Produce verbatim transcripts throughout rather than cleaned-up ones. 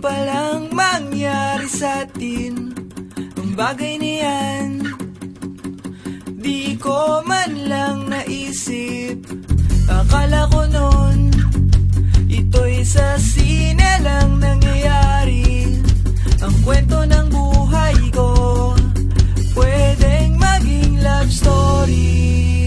palang mangyari sa atin ang bagay na yan. Di ko man lang naisip, akala ko noon ito'y sa sine lang nangyayari. Ang kwento ng buhay ko pwedeng maging love story.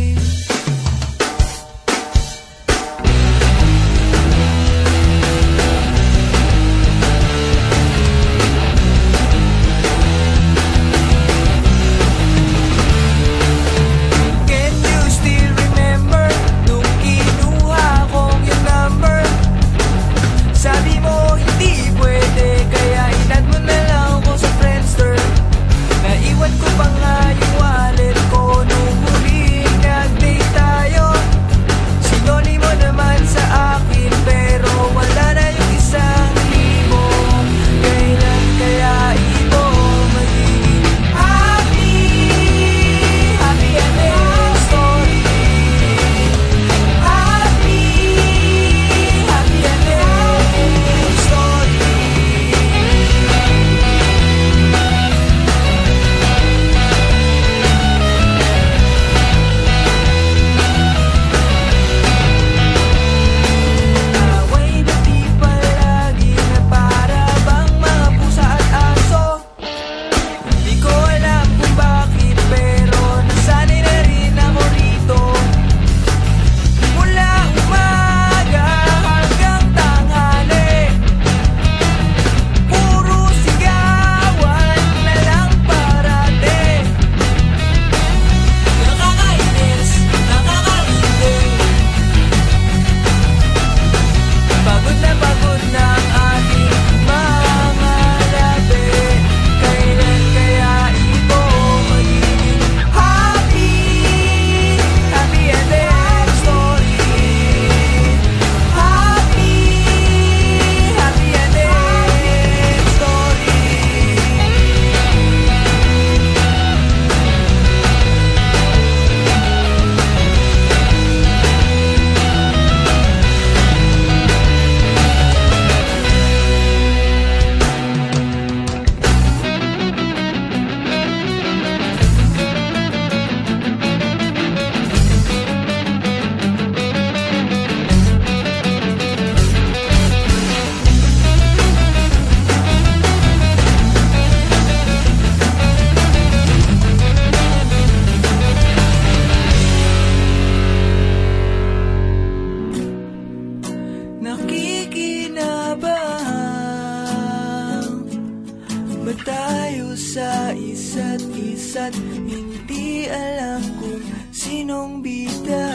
Ba tayo sa isa't isa't hindi alam kung sinong bida?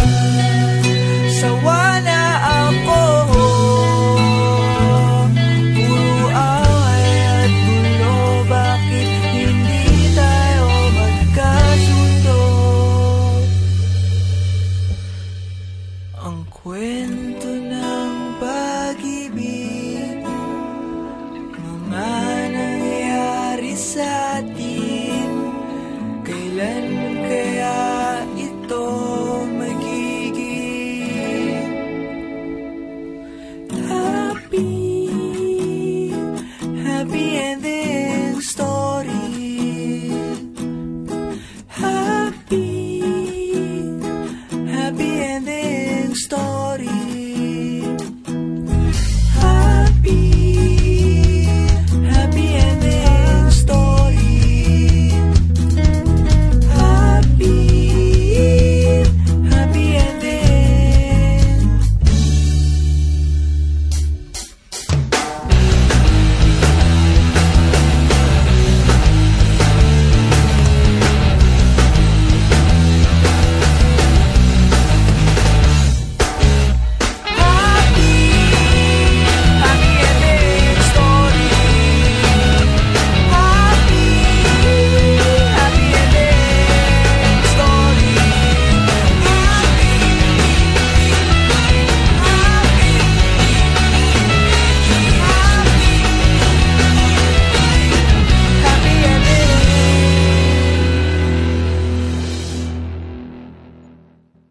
Sawa na ako, puro away at gulo. Bakit hindi tayo magkasundo? Ang kwento ng pag-ibig, mga nangyari sa atin, kailan kaya ito magiging happy, happy ending story? Happy